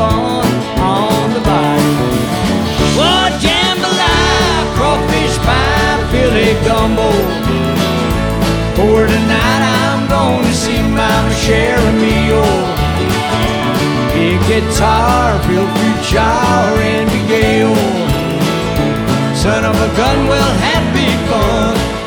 fun on the bayou. Oh, jambalaya, crawfish pie, Philly gumbo. For tonight I'm gonna see Mama Cheramio. Big guitar, Phil Fuchar, Randy Gale. Son of a gun, we'll have big fun